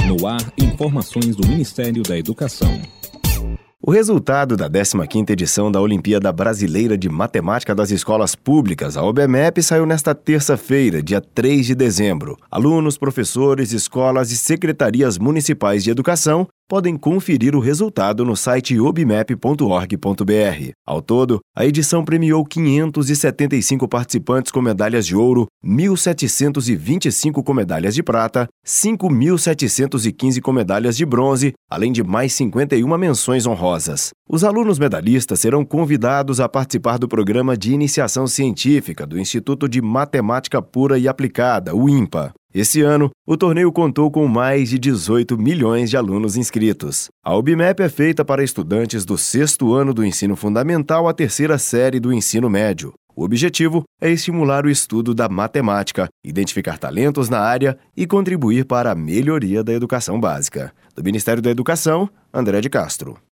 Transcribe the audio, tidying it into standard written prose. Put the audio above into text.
No ar, informações do Ministério da Educação. O resultado da 15ª edição da Olimpíada Brasileira de Matemática das Escolas Públicas, a OBMEP, saiu nesta terça-feira, dia 3 de dezembro. Alunos, professores, escolas e secretarias municipais de educação podem conferir o resultado no site obmep.org.br. Ao todo, a edição premiou 575 participantes com medalhas de ouro, 1.725 com medalhas de prata, 5.715 com medalhas de bronze, além de mais 51 menções honrosas. Os alunos medalhistas serão convidados a participar do Programa de Iniciação Científica do Instituto de Matemática Pura e Aplicada, o INPA. Esse ano, o torneio contou com mais de 18 milhões de alunos inscritos. A OBMEP é feita para estudantes do 6º ano do ensino fundamental à 3ª série do ensino médio. O objetivo é estimular o estudo da matemática, identificar talentos na área e contribuir para a melhoria da educação básica. Do Ministério da Educação, André de Castro.